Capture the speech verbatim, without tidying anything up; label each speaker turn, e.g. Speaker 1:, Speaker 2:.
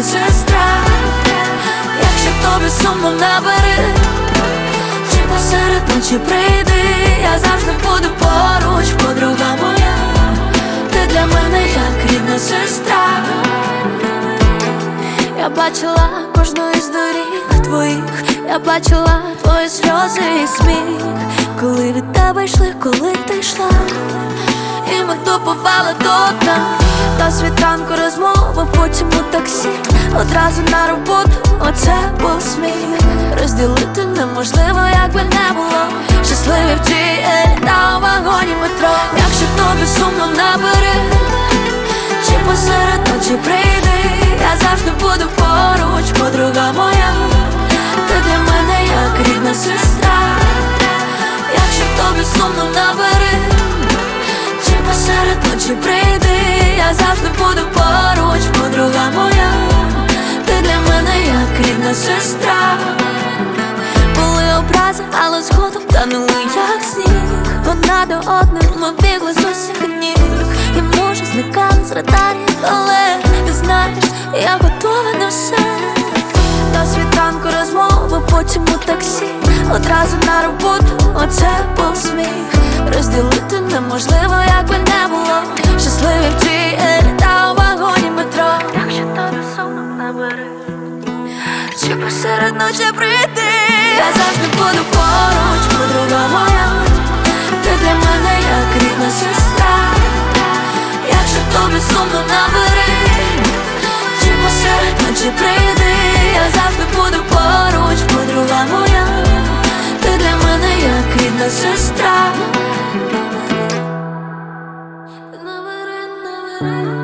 Speaker 1: сестра. Якщо тобі сумно, набери, чи посеред ночі прийди, я завжди буду поруч, подруга моя. Ти для мене як рідна сестра. Я бачила кожну із доріг твоїх, я бачила твої сльози і сміх, коли від тебе йшли, коли ти йшла, і ми допивали до дна. До світанку розмови, потім у таксі, одразу на роботу, оце був сміх. Розділити неможливо, як би не було, щасливі в джі ель та у вагоні метро. Якщо тобі сумно, набери, чи посеред ночі прийди, я завжди буду поруч, подруга моя. Ти для мене як рідна сестра. Якщо тобі сумно, набери, чи посеред ночі прийди, я завжди буду поруч, подруга моя. Ти для мене як рідна сестра. Були образи, але згодом танули як сніг. Одна до одної ми бігли з усіх ніг, і може зникали з радарів, але ти знаєш, я готова на все. До світанку розмови, потім у таксі, одразу на роботу, оце був сміх. Розділити неможливо, як би не було, щасливі в джі ель та у вагоні метро. Якщо тобі сумно, набери, чи посеред ночі прийди, я завжди буду поруч, подруга моя. Ти для мене як рідна сестра. Якщо тобі сумно, набери, чи посеред ночі прийди, я завжди буду поруч, подруга моя. Ти для мене як рідна сестра. Набери, набери.